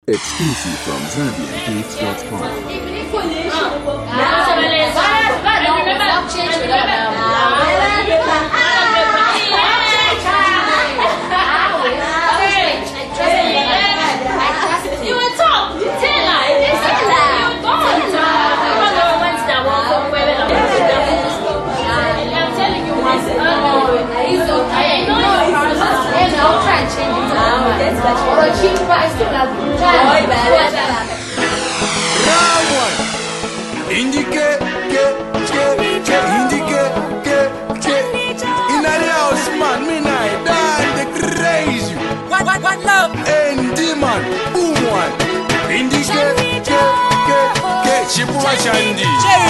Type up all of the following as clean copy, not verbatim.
Exclusive from ZambianGeeks.com. Indicate, in the house, man, me night, the crazy. What love? ND man, boom one. Indicate, Chipua Chandi.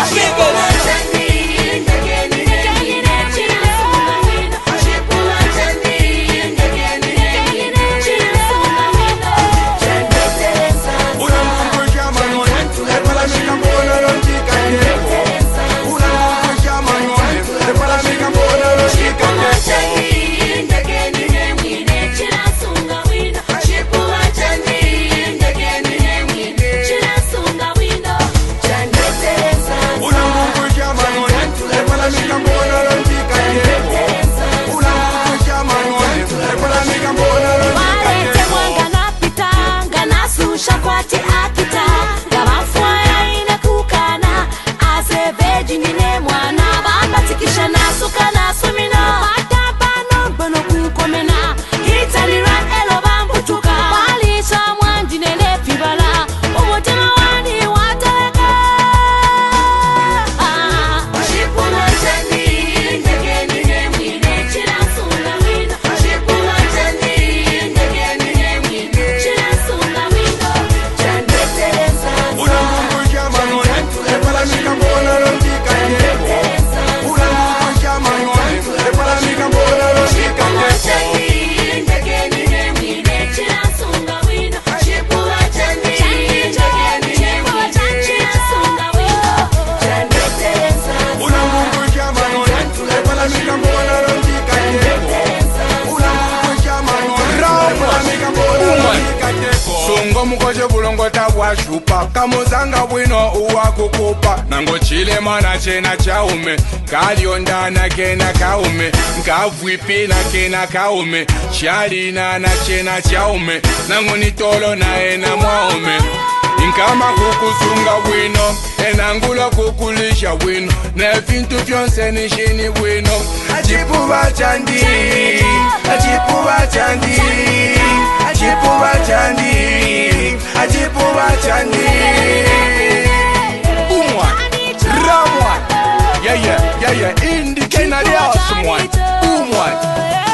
Mukoje bulongo tabwashupa kamuzanga bwino uwakukupa nango chile mana chena chaume kalionda na kena kaume ngavwipi na kena kaume chalina na chena chaume nango nitolo na ena mwaume inkama kukusunga bwino enangula kukulisha bwino na vintu vyonse nishini bwino achipuba chandi achipuba chandi achipuba chandi achipuba chandi umwa ramwa yeah indicate na dia someone umwa